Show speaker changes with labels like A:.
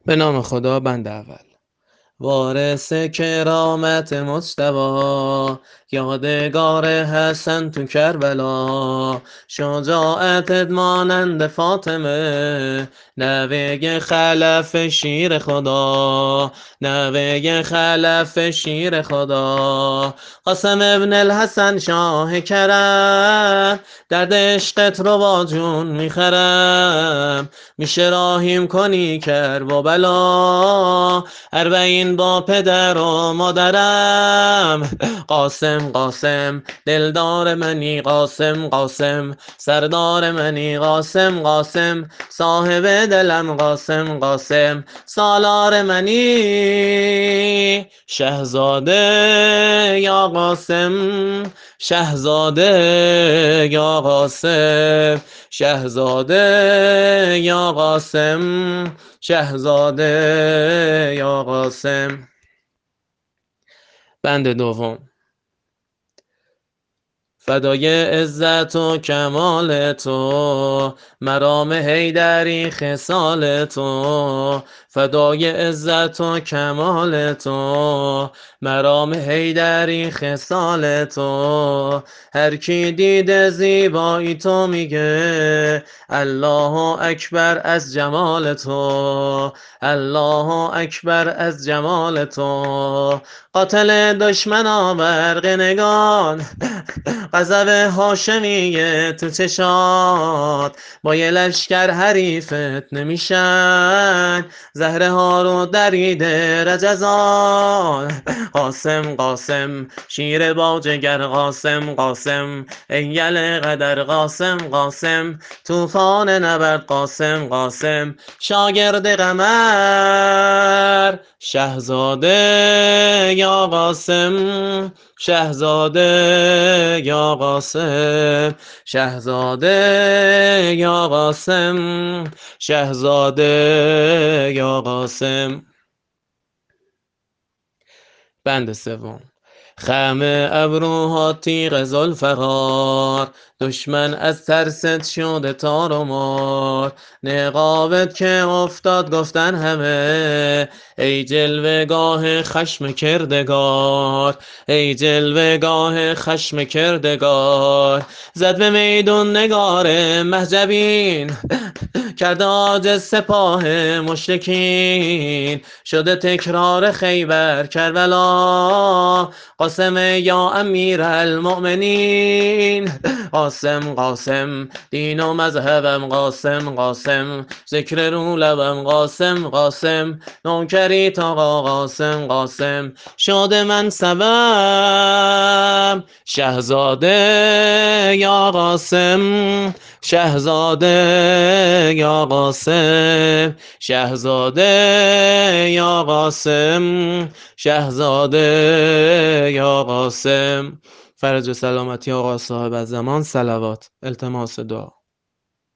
A: به نام خدا. بند اول. وارث کرامت مجتبی، یادگار حسن تو کربلا، شجاعتت مانند فاطمه، نوه خلف شیر خدا، نوه خلف شیر خدا. قاسم ابن الحسن شاه کرم، درد عشقت رو با جون میخرم، میشه راهیم کنی کرب و بلا، اربعین با پدر و مادرم. قاسم قاسم دلدار منی، قاسم قاسم سردار منی، قاسم قاسم صاحب دلم، قاسم قاسم سالار منی. شهزاده یا قاسم، شهزاده یا قاسم، شهزاده یا قاسم، شهزاده یا قاسم. بند دوم. فدای عزت و کمال تو، مرام حیدری خصال تو، فدای عزت و کمال تو، مرام حیدری خصال تو. هر کی دیده زیبایی تو میگه الله اکبر از جمال تو، الله اکبر از جمال تو. قاتل دشمن آورق نگان، غضب هاشمیه تو چشات، با یه لشکر حریفت نمیشن، زهره ها رو دریده رجزان. قاسم قاسم شیر با جگر، قاسم قاسم ایل قدر، قاسم قاسم طوفان نبرد، قاسم قاسم شاگرد قمر. شهزاده یا قاسم، شهزاده یا قاسم، شهزاده یا قاسم، شهزاده یا قاسم. بند سوم. خم ابروها تیغ ذوالفقار، دشمن از ترست شده تار و مار. نقابت که افتاد گفتن همه، ای جلوه گاه خشم کردگار، ای جلوه گاه خشم کردگار. زد به میدون نگار مهجبین، کرده عاجز سپاه مشرکین. شده تکرار خیبر کربلا، قاسم یا امیر المؤمنین. قاسم قاسم دین و مذهبم، قاسم قاسم ذکر رو لبم، قاسم قاسم نوکریت آقا، قاسم قاسم شاد منصبم. شهزاده یا قاسم، شهزاده یا قاسم، شهزاده یا قاسم، شهزاده یا قاسم. فرج و سلامتی آقا صاحب الزمان. صلوات. التماس دعا.